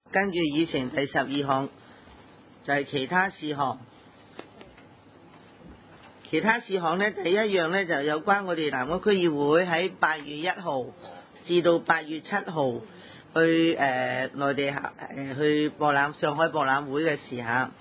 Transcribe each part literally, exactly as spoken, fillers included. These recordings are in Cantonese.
跟住議程第十二項就係其他事項。其他事項呢，第一樣呢，就有關我哋南區區議會喺八月一號至到八月七號去誒、呃、內地誒、呃、去博覽上海博覽會嘅時候，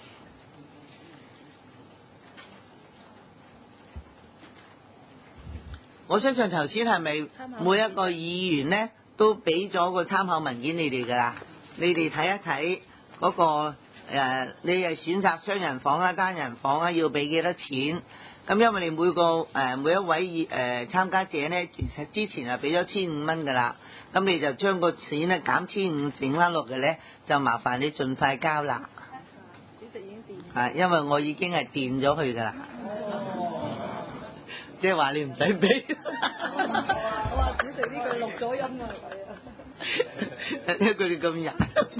我相信頭先係咪每一個議員呢都俾咗個參考文件你哋㗎啦？你哋睇一睇嗰個、呃、你係選擇雙人房啊、單人房啊，要俾幾多錢？咁因為你每個誒、呃、每一位誒、呃、參加者咧，其實之前係俾咗千五蚊噶啦，咁你就將個錢咧減千五整翻落嘅咧，就麻煩你盡快交啦。 主席已經電。 係，因為我已經係電咗佢噶啦。即係話你唔使俾。 我話主席呢句錄咗音啊，係啊。 因為佢哋咁人。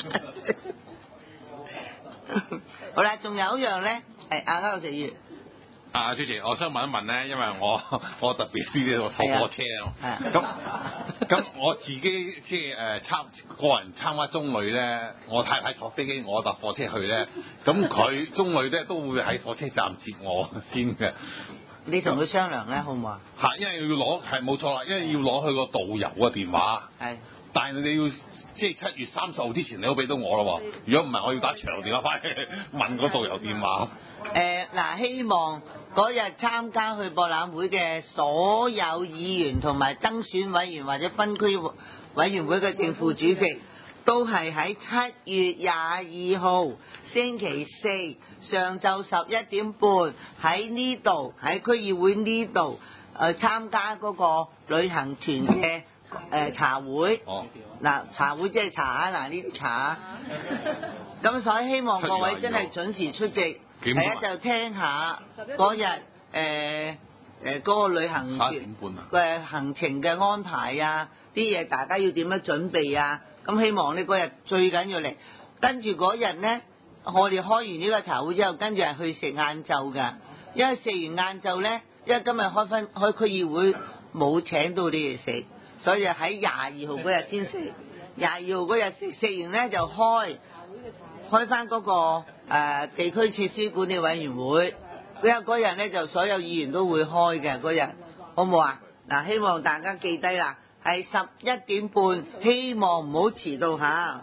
好啦，仲有一樣咧，係阿歐成員。 啊，主席，我想問一問咧，因為我我特別啲我坐火車啊，咁咁我自己即係誒參個人參加中旅咧，我太太坐飛機，我搭火車去咧，咁佢中旅咧都會喺火車站接我先嘅。 你同佢商量咧，好唔好啊？ 係，因為要攞係冇錯啦，因為要攞佢個導遊嘅電話。係。但係你要即係七月三十號之前，你都俾到我咯喎。如果唔係，我要打長電話翻去問個導遊電話。 誒嗱、呃，希望嗰日參加去博覽會嘅所有議員同埋增選委員或者分區委員會嘅正副主席，都係喺七月廿二號星期四上晝十一點半喺呢度喺區議會呢度誒參加嗰個旅行團嘅。誒、呃、茶會，嗱、哦、茶會即係茶啊，嗱呢啲茶啊，咁所以希望各位真係準時出席，第一就聽下嗰日誒誒嗰個旅行團嘅行程嘅安排啊，啲嘢大家要點樣準備啊，咁希望呢嗰日最緊要嚟，跟住嗰日呢，我哋開完呢個茶會之後，跟住係去食晏晝㗎，因為食完晏晝呢，因為今日開分開區議會冇請到你哋食。所以喺廿二號嗰日先食，廿二號嗰日食食完咧就開開翻嗰個、呃、地區設施管理委員會，因為嗰日咧就所有議員都會開嘅嗰日，好唔好啊？嗱，希望大家記低啦，係十一點半，希望唔好遲到嚇。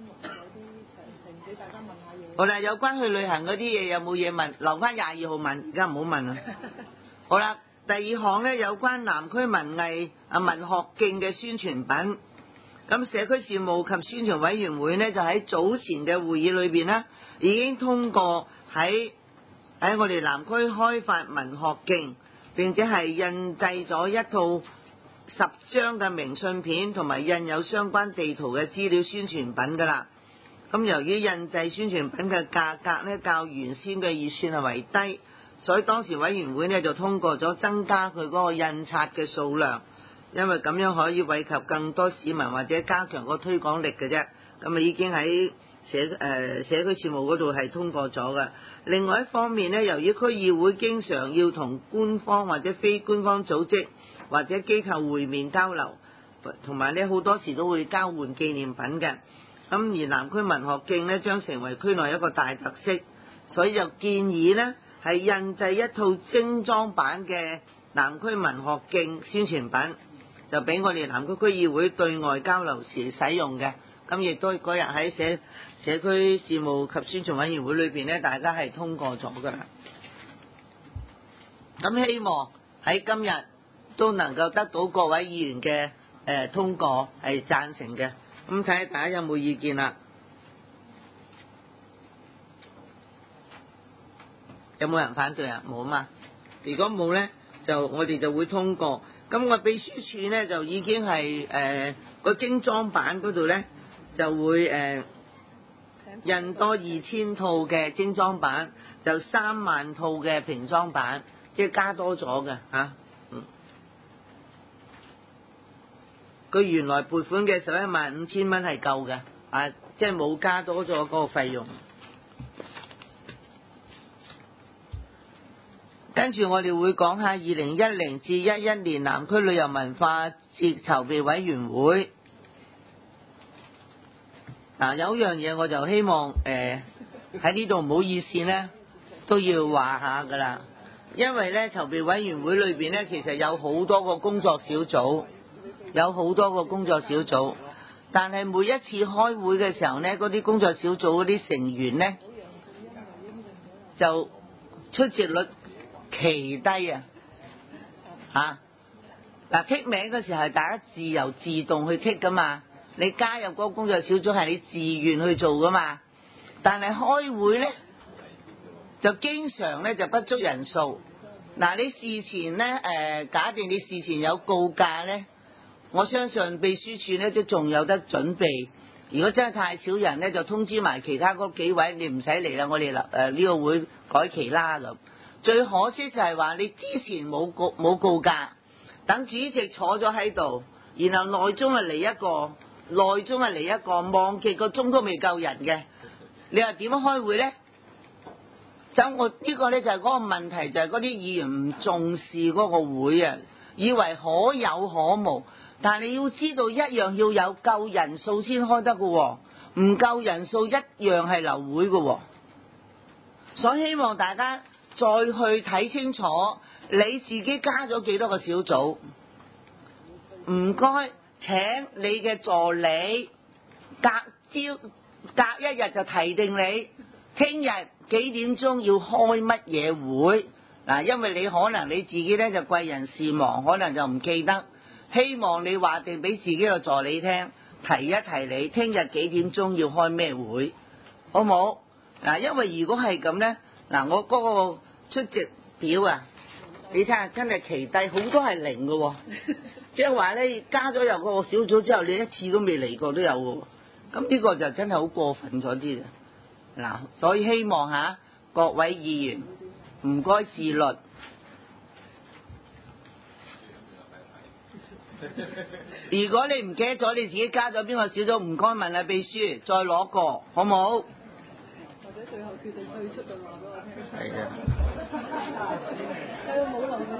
好啦，有關去旅行嗰啲嘢有冇嘢問？留翻廿二號問，而家唔好問啦。好啦。第二項咧，有關南區文藝啊文學徑嘅宣傳品，咁社區事務及宣傳委員會呢，就喺早前嘅會議裏邊呢，已經通過喺喺我哋南區開發文學徑，並且係印製咗一套十張嘅明信片，同埋印有相關地圖嘅資料宣傳品噶啦。咁由於印製宣傳品嘅價格呢，較原先嘅預算係為低。所以當時委員會呢就通過咗增加佢嗰個印刷嘅數量，因為咁樣可以惠及更多市民或者加強個推廣力嘅啫。咁啊已經喺社誒、呃、社區事務嗰度係通過咗嘅。另外一方面呢，由於區議會經常要同官方或者非官方組織或者機構會面交流，同埋呢好多時都會交換紀念品嘅。咁而南區文學徑呢將成為區內一個大特色，所以就建議呢。係印製一套精裝版嘅南區文學徑宣傳品，就俾我哋南區區議會對外交流時使用嘅。咁亦都嗰日喺社社區事務及宣傳委員會裏邊咧，大家係通過咗㗎啦。咁希望喺今日都能夠得到各位議員嘅誒、呃、通過係贊成嘅。咁睇下大家有冇意見啦？有冇人反對啊？冇啊嘛。如果冇呢，就我哋就會通過。咁個秘書處呢，就已經係誒個精裝版嗰度呢，就會誒、呃、印多二千套嘅精裝版，就三萬套嘅平裝版，即係加多咗嘅嚇。嗯。佢原來撥款嘅十一萬五千蚊係夠嘅，啊，即係冇加多咗嗰個費用。跟住我哋會講下二零一零至一一年南區旅遊文化節籌備委員會。 嗱，有一樣嘢我就希望誒喺呢度唔好意思咧，都要話下噶啦。因為咧籌備委員會裏邊咧，其實有好多個工作小組，有好多個工作小組，但係每一次開會嘅時候咧，嗰啲工作小組嗰啲成員咧就出席率奇低啊！嚇嗱，剔名嗰時候係大家自由自動去剔噶嘛，你加入嗰個工作小組係你自願去做噶嘛，但係開會咧就經常咧就不足人數。嗱，你事前咧誒、呃，假定你事前有告假咧，我相信秘書處咧都仲有得準備。如果真係太少人咧，就通知埋其他嗰幾位，你唔使嚟啦，我哋誒呢個會改期啦咁。最可惜就係話你之前冇告冇告假，等主席坐咗喺度，然後內中啊嚟一個，內中啊嚟一個，望幾個鐘都未夠人嘅，你話點樣開會咧？就我呢個咧就係嗰個問題，就係嗰啲議員唔重視嗰個會啊，以為可有可無，但係你要知道一樣要有夠人數先開得嘅喎，唔夠人數一樣係流會嘅喎，所以希望大家再去睇清楚你自己加咗幾多個小組，唔該請你嘅助理隔朝隔一日就提定你聽日幾點鐘要開乜嘢會嗱，因為你可能你自己咧就貴人事忙，可能就唔記得，希望你話定俾自己個助理聽，提一提你聽日幾點鐘要開咩會，好冇嗱？因為如果係咁咧，嗱我嗰個出席表啊，你睇下真係奇低，好多係零嘅喎，即係話咧加咗入個小組之後，你一次都未嚟過都有嘅喎，咁呢個就真係好過分咗啲啦。嗱，所以希望吓各位議員唔該自律。如果你唔記得咗你自己加咗邊個小組，唔該問下秘書再攞個，好冇？ 或者最後決定退出就話俾我聽。 係嘅。 係啊，冇留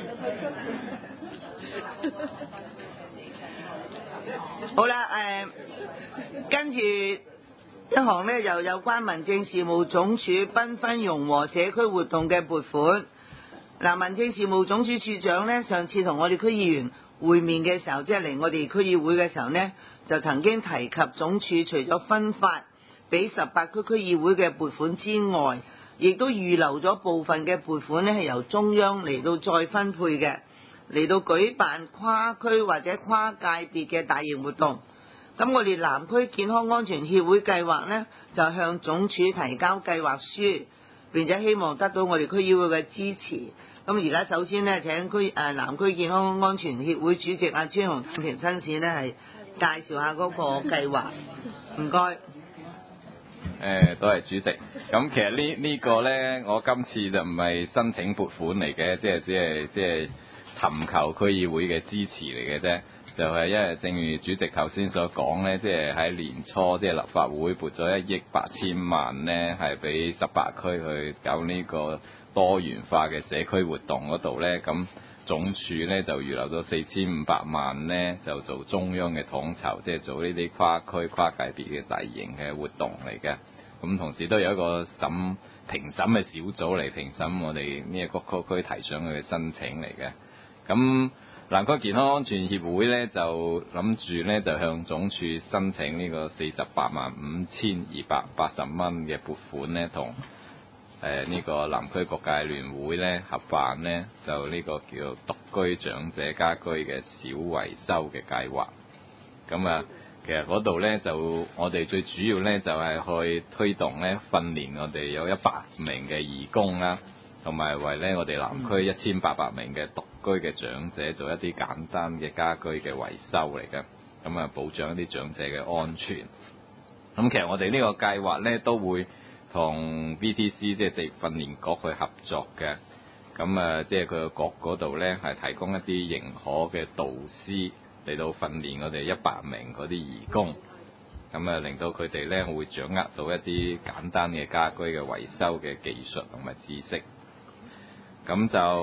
意退出。 好啦，誒、呃，跟住。一項呢又有關民政事務總署繽紛融和社區活動嘅撥款。嗱，民政事務總署署長呢，上次同我哋區議員會面嘅時候，即係嚟我哋區議會嘅時候呢，就曾經提及總署除咗分發俾十八區區議會嘅撥款之外，亦都預留咗部分嘅撥款呢係由中央嚟到再分配嘅，嚟到舉辦跨區或者跨界別嘅大型活動。咁我哋南區健康安全協會計劃呢，就向總署提交計劃書，並且希望得到我哋區議會嘅支持。咁而家首先呢，請區誒南區健康安全協會主席阿川紅平親自呢係介紹下嗰個計劃。唔該。 誒，多謝主席。咁其實呢呢個呢，我今次就唔係申請撥款嚟嘅，即係只係即係尋求區議會嘅支持嚟嘅啫。就係因為正如主席頭先所講呢，即係喺年初即係立法會撥咗一億八千萬呢，係俾十八區去搞呢個多元化嘅社區活動嗰度呢。咁總署呢，就預留咗四千五百萬呢，就做中央嘅統籌，即係做呢啲跨區跨界別嘅大型嘅活動嚟嘅。咁同時都有一個審評審嘅小組嚟評審我哋呢一個區區提上去嘅申請嚟嘅。咁南區健康安全協會咧就諗住咧就向總署申請呢個四十八萬五千二百八十蚊嘅撥款咧，同誒呢個南區各界聯會咧合辦咧，就呢個叫獨居長者家居嘅小維修嘅計劃。咁啊，其實嗰度咧就我哋最主要咧就係去推動咧訓練我哋有一百名嘅義工啦。同埋為咧我哋南區一千八百名嘅獨居嘅長者做一啲簡單嘅家居嘅維修嚟嘅，咁啊保障一啲長者嘅安全。咁其實我哋呢個計劃咧都會同 B T C 即係地訓練局去合作嘅，咁啊即係佢個局嗰度咧係提供一啲認可嘅導師嚟到訓練我哋一百名嗰啲義工，咁啊令到佢哋咧會掌握到一啲簡單嘅家居嘅維修嘅技術同埋知識。咁就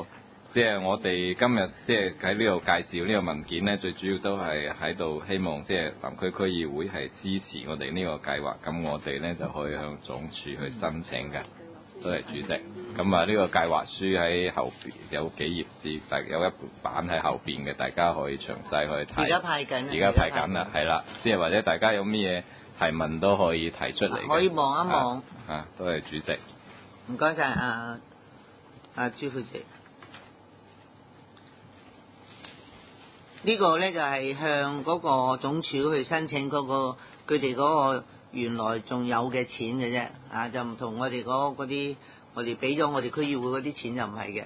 即係我哋今日即係喺呢度介紹呢個文件咧，最主要都係喺度希望即係南區區議會係支持我哋呢個計劃，咁我哋咧就可以向總署去申請嘅。多謝主席。咁啊，呢個計劃書喺後邊有幾頁紙，大有一版喺後邊嘅，大家可以詳細去睇。 而家派緊， 而家派緊啦，係啦，即係或者大家有咩嘢提問都可以提出嚟。 可以望一望。 啊，啊多謝主席。 唔該晒啊啊朱副席。呢個咧就係向嗰個總署去申請嗰個佢哋嗰個原來仲有嘅錢嘅啫，啊就唔同我哋嗰嗰啲我哋俾咗我哋區議會嗰啲錢就唔係嘅。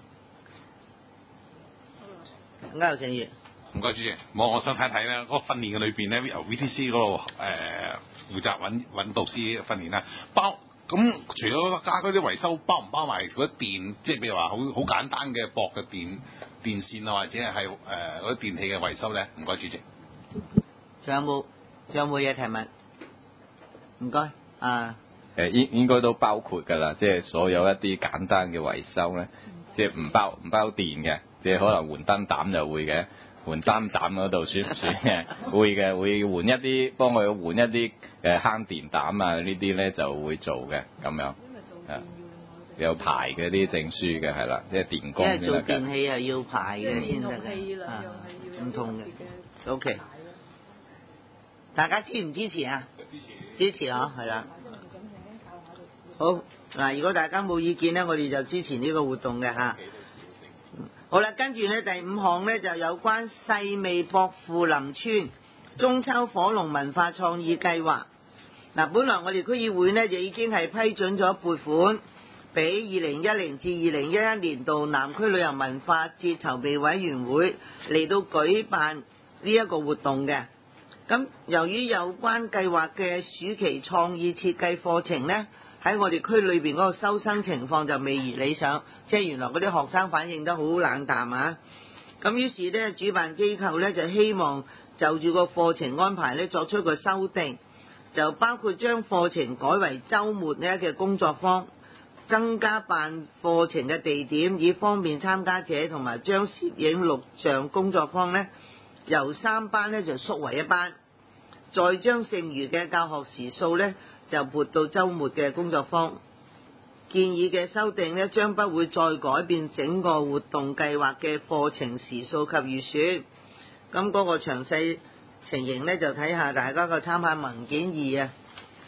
歐成月， 唔該主席，我我想睇睇咧，嗰個訓練嘅裏邊咧，由 V T C 嗰度誒負責揾揾導師訓練啦，包咁除咗家居啲維修，包唔包埋嗰啲電，即係譬如話好好簡單嘅駁嘅電電線啊，或者係誒嗰啲電器嘅維修咧？唔該主席。 仲有冇仲有冇嘢提問？唔該啊。 誒應應該都包括㗎啦，即係所有一啲簡單嘅維修咧，即係唔包唔包電嘅，即係可能換燈膽就會嘅，換燈膽嗰度算唔算嘅？會嘅，會換一啲幫佢換一啲誒慳電膽啊，呢啲咧就會做嘅咁樣。係有牌嘅啲證書嘅係啦，即係電工先得嘅。因為做電器係要牌嘅先得嘅，啊唔同嘅。O K， 大家支唔支持啊？支持。支持啊，係啦。好嗱，如果大家冇意見咧，我哋就支持呢個活動嘅嚇。好啦，跟住咧第五項咧就有關細味薄扶林村中秋火龍文化創意計劃。嗱，本來我哋區議會呢就已經係批准咗撥款俾二零一零至二零一一年度南區旅遊文化節籌備委員會嚟到舉辦呢一個活動嘅。咁由於有關計劃嘅暑期創意設計課程呢，喺我哋區裏邊嗰個收生情況就未如理想，即係原來嗰啲學生反應得好冷淡啊。咁於是呢，主辦機構呢就希望就住個課程安排呢作出個修訂，就包括將課程改為週末呢嘅工作坊，增加辦課程嘅地點，以方便參加者，同埋將攝影錄像工作坊呢由三班呢就縮為一班，再將剩餘嘅教學時數呢就撥到週末嘅工作坊。建議嘅修訂呢將不會再改變整個活動計劃嘅課程時數及預算。咁嗰個詳細情形呢，就睇下大家個參考文件二啊，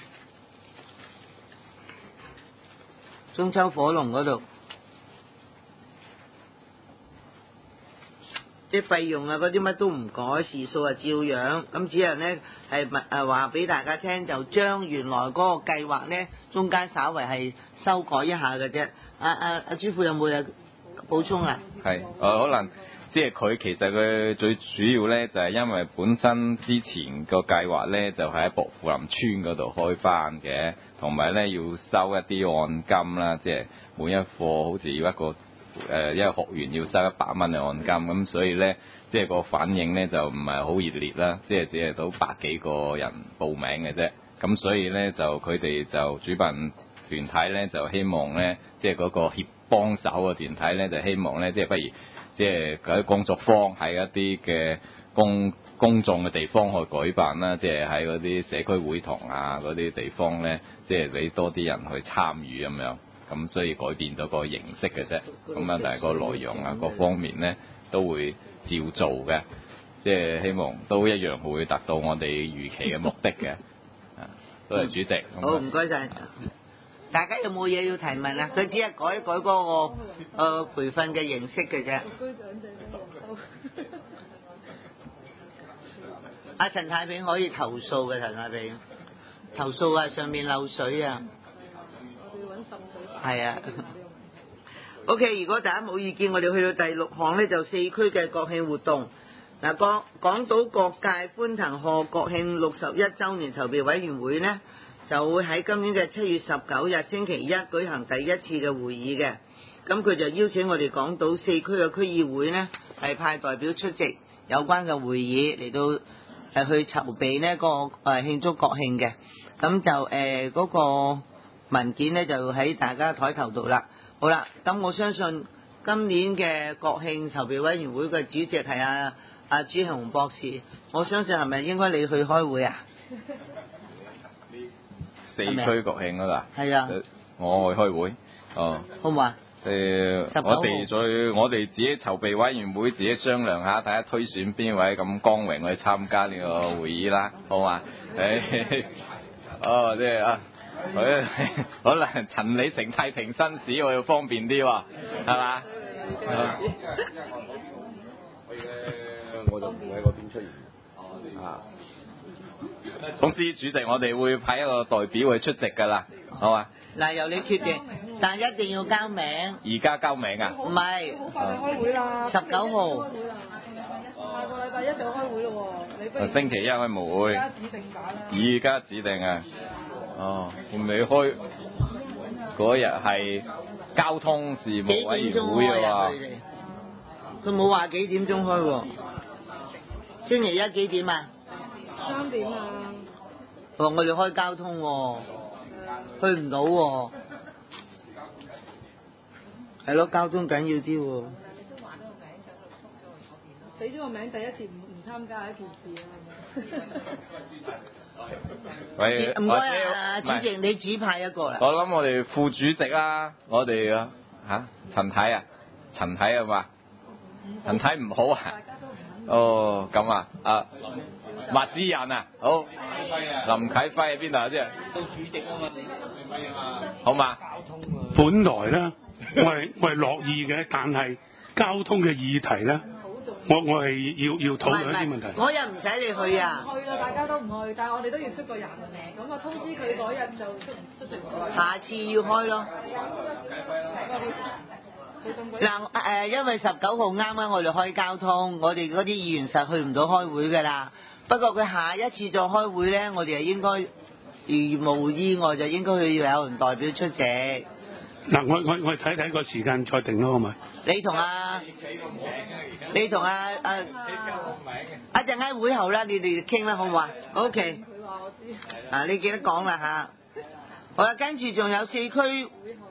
中秋火龍嗰度，啲費用啊嗰啲乜都唔改，時數啊照樣。咁只係呢係誒話俾大家聽，就將原來嗰個計劃呢中間稍為係修改一下嘅啫。阿阿阿朱副有冇嘢補充啊？係，誒可能。即係佢其實佢最主要咧，就係因為本身之前個計劃咧，就係喺薄扶林村嗰度開翻嘅，同埋咧要收一啲按金啦，即係每一課好似要一個誒、呃、一個學員要收一百蚊嘅按金，咁所以咧即係個反應咧就唔係好熱烈啦，即係只係到百幾個人報名嘅啫，咁所以咧就佢哋就主辦團體咧就希望咧，即係嗰個協幫手嘅團體咧就希望咧，即係不如。即係嗰啲工作坊喺一啲嘅公公眾嘅地方去舉辦啦，即係喺嗰啲社區會堂啊嗰啲地方咧，即係俾多啲人去參與咁樣，咁所以改變咗個形式嘅啫。咁啊，但係個內容啊各方面咧都會照做嘅，即係希望都一樣會達到我哋預期嘅目的嘅。啊，多謝主席。 好，唔該晒。大家有冇嘢要提問啊？佢只係改一改嗰、那個誒、呃、培訓嘅形式嘅啫。阿陳太平可以投訴嘅，陳太平投訴啊，上面漏水啊。係啊。O、okay, K， 如果大家冇意見，我哋去到第六項呢，就四區嘅國慶活動。嗱，港港島各界歡騰賀國慶六十一週年籌備委員會呢，就會喺今年嘅七月十九日星期一舉行第一次嘅會議嘅，咁佢就邀請我哋港島四區嘅區議會呢，係派代表出席有關嘅會議嚟到誒去籌備呢個誒慶祝國慶嘅，咁就誒嗰、呃那個文件呢，就喺大家台頭度啦。好啦，咁我相信今年嘅國慶籌備委員會嘅主席係阿阿朱雄博士，我相信係咪應該你去開會啊？ 四區國慶啊嗱， 係啊， 我去開會，哦， 好唔好啊？ 誒，我哋再我哋自己籌備委員會自己商量下，睇下推選邊位咁光榮去參加呢個會議啦，好嘛？誒，哦，即係啊，可能陳李成太平紳士我要方便啲喎，係嘛？ 我就唔喺嗰邊出現。啊， 總之主席，我哋會派一個代表去出席㗎啦，好嘛？ 嗱，由你決定，但係一定要交名。 而家交名啊？ 唔係。 好快就開會啦。十九號。 下個禮拜一就開會咯喎，你不如星期一開冇會。 而家指定打啦。 而家指定啊？哦，會唔會開嗰日係交通事務委員會啊？ 佢冇話幾點鐘開喎？星期一幾點啊？ 三點啊。 哦，我哋開交通喎，去唔到喎。係咯，交通緊要啲喎。 俾咗個名，第一次唔唔參加係一件事啊。 喂， 唔該啊，主席，你指派一個啦。 我諗我哋副主席啦，我哋啊嚇陳太啊，陳太係嘛？陳太唔好啊？哦，咁啊，啊麥之人啊，好，林啟輝喺邊度啊？即係到主席啊嘛，林啟輝啊嘛，好嘛？ 本來咧，我係我係樂意嘅，但係交通嘅議題咧，我我係要要討論一啲問題。 嗰日唔使你去啊。 唔去啦，大家都唔去，但係我哋都要出個人，咁啊通知佢嗰日就出唔出席唔到。 下次要開咯。嗱誒，因為十九號啱啱我哋開交通，我哋嗰啲議員實去唔到開會㗎啦。不過佢下一次再開會咧，我哋係應該如無意外就應該去要有人代表出席。 嗱，我我我睇睇個時間再定咯，好咪？ 你同阿你同阿阿一陣間會後啦，你哋傾啦，好唔好啊 ？OK。 佢話我知。 啊，你記得講啦嚇。好啦，跟住仲有四區。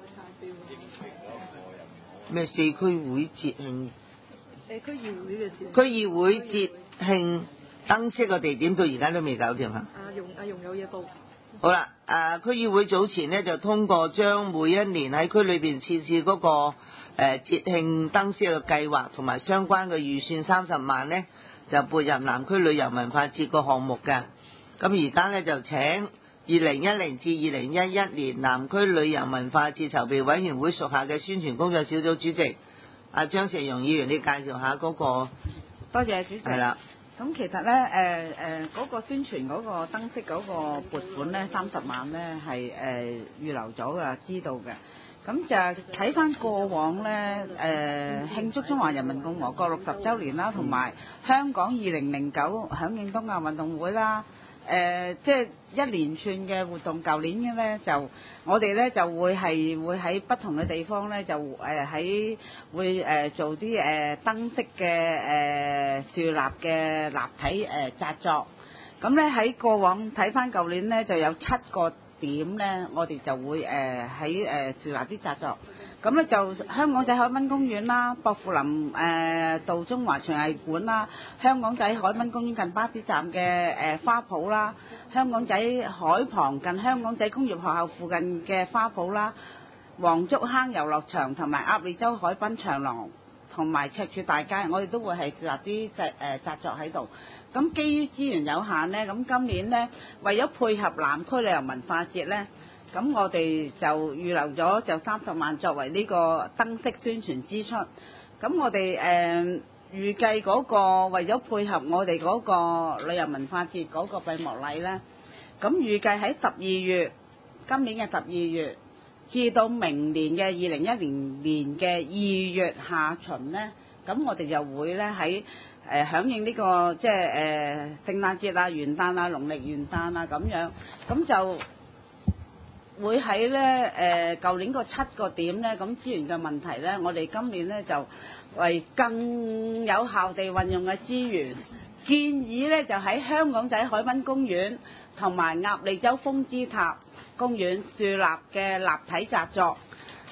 咩四區會節慶？ 誒區議會嘅節。 區議會節慶燈飾個地點到而家都未搞掂啊！ 阿容阿容有嘢報。 好啦，誒區議會早前咧就通過將每一年喺區裏邊設置嗰個誒節慶燈飾嘅計劃同埋相關嘅預算三十萬咧，就撥入南區旅遊文化節個項目嘅。咁而家咧就請二零一零至二零一一年南區旅遊文化節籌備委員會屬下嘅宣傳工作小組主席阿張成容議員，你介紹下嗰個。 多謝主席。 係啦。 咁其實咧，誒誒嗰個宣傳嗰個燈飾嗰個撥款咧，三十萬咧係誒預留咗㗎，知道嘅。咁就睇翻過往咧，誒、呃、慶祝中華人民共和國六十週年啦，同埋香港二零零九響應東亞運動會啦。誒、呃，即係一連串嘅活動。舊年嘅咧就，我哋咧就會係會喺不同嘅地方咧就誒喺、呃、會誒、呃、做啲誒、呃、燈飾嘅誒樹立嘅立體誒、呃、紮作。咁咧喺過往睇翻舊年咧就有七個點咧，我哋就會誒喺誒樹立啲紮作。咁咧就香港仔海濱公園啦、薄扶林誒、呃、道中華廚藝館啦、香港仔海濱公園近巴士站嘅誒、呃、花圃啦、香港仔海旁近香港仔工業學校附近嘅花圃啦、黃竹坑遊樂場同埋鴨脷洲海濱長廊同埋赤柱大街，我哋都會係設立啲製誒紮作喺度。咁基於資源有限呢，咁今年呢，為咗配合南區旅遊文化節呢，咁我哋就預留咗就三十萬作為呢個燈飾宣傳支出。咁我哋誒、呃、預計嗰個為咗配合我哋嗰個旅遊文化節嗰個閉幕禮呢，咁預計喺十二月，今年嘅十二月至到明年嘅二零一零年嘅二月下旬呢，咁我哋就會呢喺誒、呃、響應呢、這個即係誒、呃、聖誕節啊、元旦啊、農曆元旦啊咁樣，咁就會喺咧誒舊年個七個點咧，咁資源嘅問題咧，我哋今年咧就為更有效地運用嘅資源，建議咧就喺香港仔海濱公園同埋鴨脷洲風之塔公園樹立嘅立體紮作。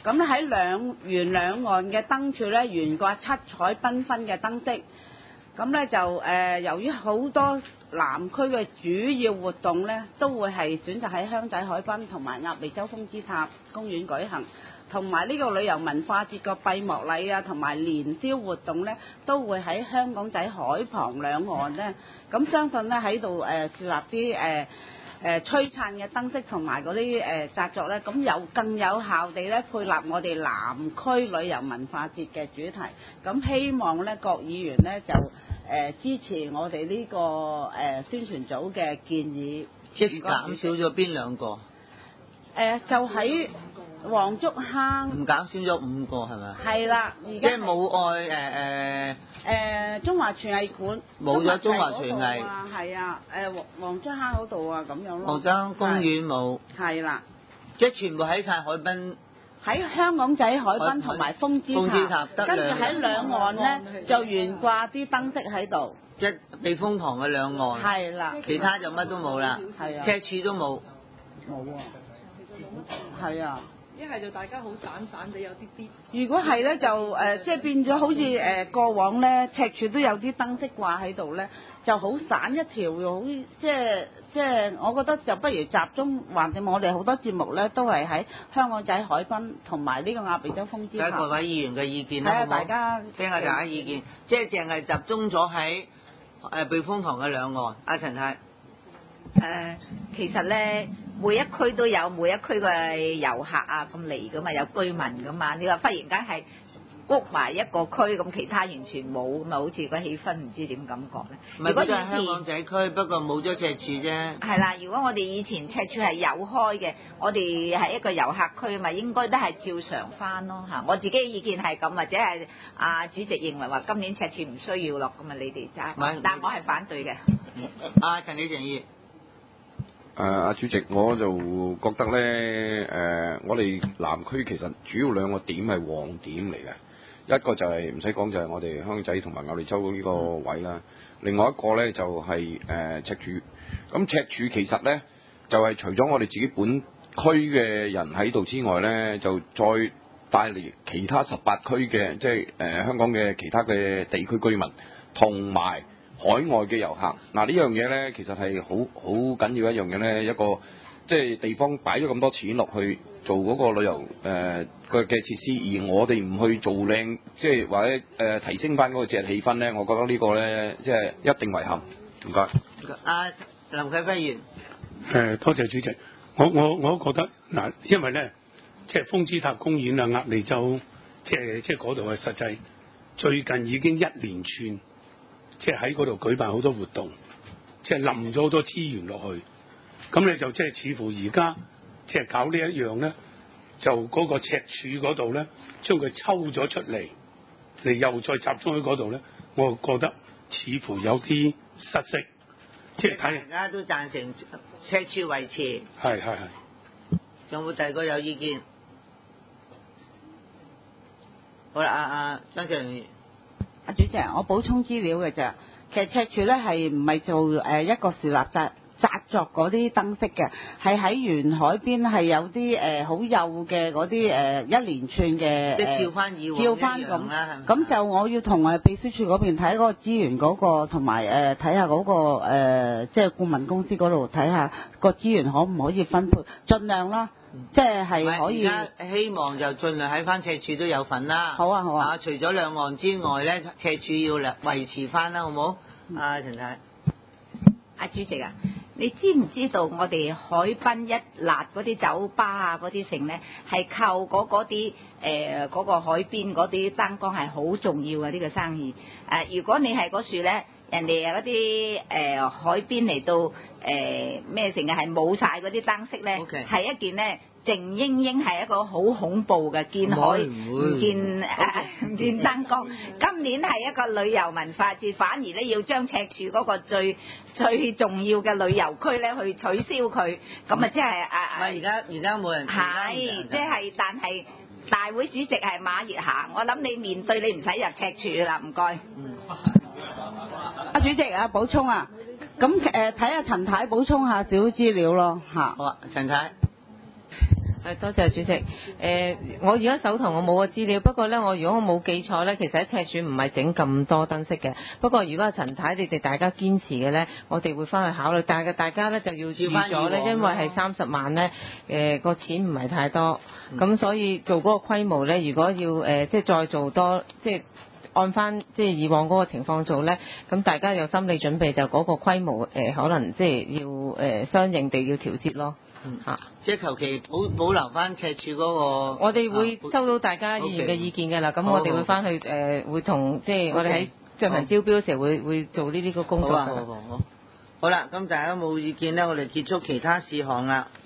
咁咧喺兩沿兩岸嘅燈柱咧懸掛七彩繽紛嘅燈飾。咁咧就誒、呃，由於好多南區嘅主要活動咧，都會係選擇喺香仔海濱同埋鴨脷洲風之塔公園舉行，同埋呢個旅遊文化節個閉幕禮啊，同埋年宵活動咧，都會喺香港仔海旁兩岸咧。咁相信咧喺度誒設立啲誒誒璀璨嘅燈飾同埋嗰啲誒紮作咧，咁有更有效地咧配合我哋南區旅遊文化節嘅主題。咁希望咧各議員咧就誒、呃、支持我哋呢、這個誒、呃、宣傳組嘅建議。 即係減少咗邊兩個？誒、 呃、就喺黃竹坑。唔減少咗五個係咪？ 係啦，而即家係冇愛誒誒。 誒中華廚藝館。 冇咗中華廚藝。 係啊，誒黃黃竹坑嗰度啊咁樣咯。 黃竹坑公園冇。 係啦。 即係全部喺晒海濱。 喺香港仔海濱同埋風之塔， 風之塔跟住喺兩岸咧就懸掛啲燈飾喺度。 即係避風塘嘅兩岸。 係啦。 其他就乜都冇啦。 係啊。 赤柱都冇。 冇啊。係啊。 一係就大家好散散地有啲啲。 如果係咧就誒、呃，即係變咗好似誒、呃、過往咧，赤柱都有啲燈飾掛喺度咧，就好散一條，好即係即係，我覺得就不如集中，橫掂我哋好多節目咧都係喺香港仔海濱同埋呢個鴨脷洲風之塔。 睇各位議員嘅意見啦， 睇下大家聽下大家意見，即係淨係集中咗喺誒避風塘嘅兩岸。阿陳太。 誒、呃，其實咧，每一區都有每一區嘅遊客啊咁嚟噶嘛，有居民噶嘛。你話忽然間係谷埋一個區，咁其他完全冇，咁啊好似個氣氛唔知點感覺咧。 唔係，嗰個係香港仔區，不過冇咗赤柱啫。 係啦，如果我哋以前赤柱係有開嘅，我哋係一個遊客區嘛，應該都係照常翻咯嚇。我自己嘅意見係咁，或者係啊主席認為話今年赤柱唔需要落咁啊，你哋揸。但我係反對嘅。 阿陳李靜儀。 誒阿、uh, 主席，我就覺得咧，誒、uh, 我哋南區其實主要兩個點係旺點嚟嘅，一個就係唔使講就係我哋香仔同埋鴨脷洲呢個位啦，另外一個咧就係、是、誒、uh, 赤柱。咁赤柱其實咧就係、是、除咗我哋自己本區嘅人喺度之外咧，就再帶嚟其他十八區嘅即係誒香港嘅其他嘅地區居民同埋海外嘅遊客。嗱呢樣嘢咧，其實係好好緊要一樣嘢咧，一個即係地方擺咗咁多錢落去做嗰個旅遊誒嘅嘅設施，而我哋唔去做靚，即係或者誒、呃、提升翻嗰個節日氣氛咧，我覺得個呢個咧即係一定遺憾。唔該。 阿、啊、林啟輝議員。 誒，多謝主席。我我我覺得嗱，因為咧，即係風之塔公園啊、鴨脷洲，即係即係嗰度係實際最近已經一連串。即係喺嗰度舉辦好多活動，即係冧咗好多資源落去，咁你就即係似乎而家即係搞呢一樣咧，就嗰個赤柱嗰度咧，將佢抽咗出嚟，嚟又再集中喺嗰度咧，我覺得似乎有啲失色，即係睇大家都贊成赤柱維持。 係係係。 仲有冇第二個有意見？好啦，阿阿張志麟。 阿主席，我補充資料嘅啫。其實赤柱咧係唔係做誒一個樹立紮紮作嗰啲燈飾嘅，係喺沿海邊係有啲誒好幼嘅嗰啲誒一連串嘅。 即係照翻以往照翻咁啦， 咁就我要同誒秘書處嗰邊睇嗰個資源嗰、嗰個，同埋誒睇下嗰個誒、呃、即係顧問公司嗰度睇下個資源可唔可以分配，盡量啦。即係係可以。 而家希望就盡量喺翻赤柱都有份啦。 好啊好啊。 啊，除咗兩岸之外咧，赤柱要維持翻啦，好冇？阿陳太。 阿主席啊，你知唔知道我哋海濱一辣嗰啲酒吧啊嗰啲城咧，係靠嗰嗰啲誒嗰個海邊嗰啲燈光係好重要嘅呢、呢個生意。誒、呃，如果你係嗰樹咧，人哋嗰啲誒海邊嚟到誒咩成日係冇晒嗰啲燈飾咧，係、okay. 一件咧靜英英係一個好恐怖嘅，見海唔見誒唔、呃、見燈光。今年係一個旅遊文化節，反而咧要將赤柱嗰個最最重要嘅旅遊區咧去取消佢，咁啊即係啊！ 唔係而家而家冇人係即係，但係大會主席係馬熱霞，我諗你面對你唔使入赤柱啦，唔該。嗯。 阿主席啊，補充啊，咁誒睇下陳太補充下少資料咯嚇。 好啊，陳太。 係多謝主席。誒、呃，我而家手頭我冇個資料，不過咧，我如果我冇記錯咧，其實喺赤柱唔係整咁多燈飾嘅。不過如果阿陳太你哋大家堅持嘅咧，我哋會翻去考慮。但係大家咧就要預咗咧，因為係三十萬咧，誒、呃、個錢唔係太多，咁、嗯、所以做嗰個規模咧，如果要誒、呃、即係再做多即係。按翻即係以往嗰個情況做咧，咁大家有心理準備，就嗰個規模誒、呃，可能即係要誒、呃、相應地要調節咯。 嗯嚇，即係求其保保留翻赤柱嗰個。我哋會收到大家議員嘅意見㗎啦，咁、okay. 我哋會翻去誒、呃，會同即係我哋喺進行招標嘅時候會會做呢啲個工作㗎。 好啊，好好好。好啦，咁大家冇意見咧，我哋結束其他事項啦。